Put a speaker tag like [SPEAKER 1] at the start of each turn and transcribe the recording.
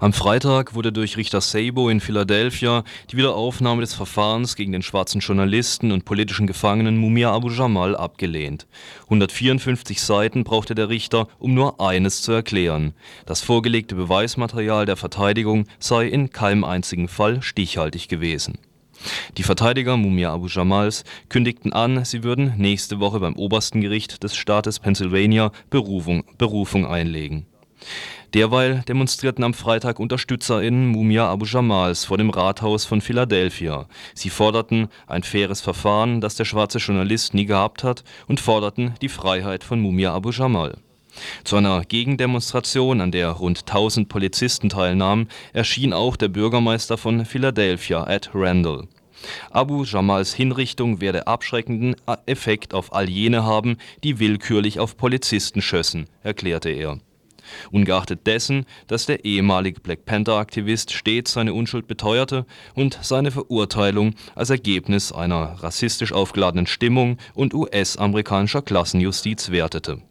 [SPEAKER 1] Am Freitag wurde durch Richter Szabo in Philadelphia die Wiederaufnahme des Verfahrens gegen den schwarzen Journalisten und politischen Gefangenen Mumia Abu Jamal abgelehnt. 154 Seiten brauchte der Richter, um nur eines zu erklären: Das vorgelegte Beweismaterial der Verteidigung sei in keinem einzigen Fall stichhaltig gewesen. Die Verteidiger Mumia Abu Jamals kündigten an, sie würden nächste Woche beim obersten Gericht des Staates Pennsylvania Berufung einlegen. Derweil demonstrierten am Freitag UnterstützerInnen Mumia Abu Jamals vor dem Rathaus von Philadelphia. Sie forderten ein faires Verfahren, das der schwarze Journalist nie gehabt hat, und forderten die Freiheit von Mumia Abu Jamal. Zu einer Gegendemonstration, an der rund 1000 Polizisten teilnahmen, erschien auch der Bürgermeister von Philadelphia, Ed Randall. Abu Jamals Hinrichtung werde abschreckenden Effekt auf all jene haben, die willkürlich auf Polizisten schössen, erklärte er. Ungeachtet dessen, dass der ehemalige Black Panther-Aktivist stets seine Unschuld beteuerte und seine Verurteilung als Ergebnis einer rassistisch aufgeladenen Stimmung und US-amerikanischer Klassenjustiz wertete.